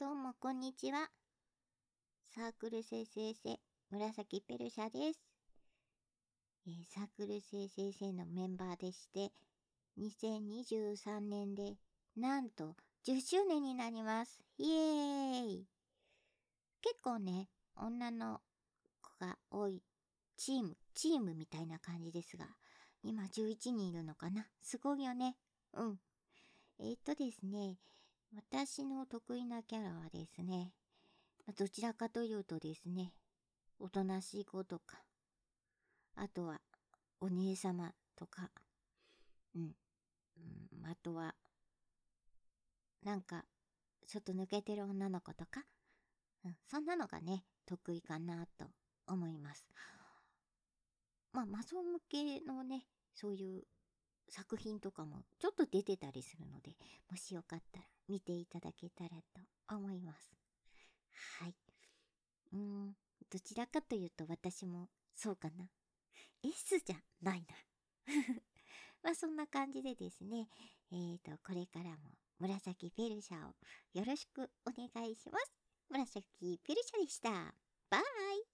どうもこんにちは。サークル生成生紫ペルシャです。サークル生成生のメンバーでして、2023年でなんと10周年になります。イエーイ。結構ね、女の子が多いチームみたいな感じですが、今11人いるのかな。すごいよね。うん。ですね、私の得意なキャラはですね、どちらかというとですね、おとなしい子とか、あとはお姉様とか、あとはなんかちょっと抜けてる女の子とか、そんなのがね、得意かなと思います。マソ向けのね、そういう作品とかもちょっと出てたりするので、もしよかったら見ていただけたらと思います。はい。どちらかというと私もそうかな。S じゃないな。そんな感じでですね、これからも紫ペルシャをよろしくお願いします。紫ペルシャでした。バイ。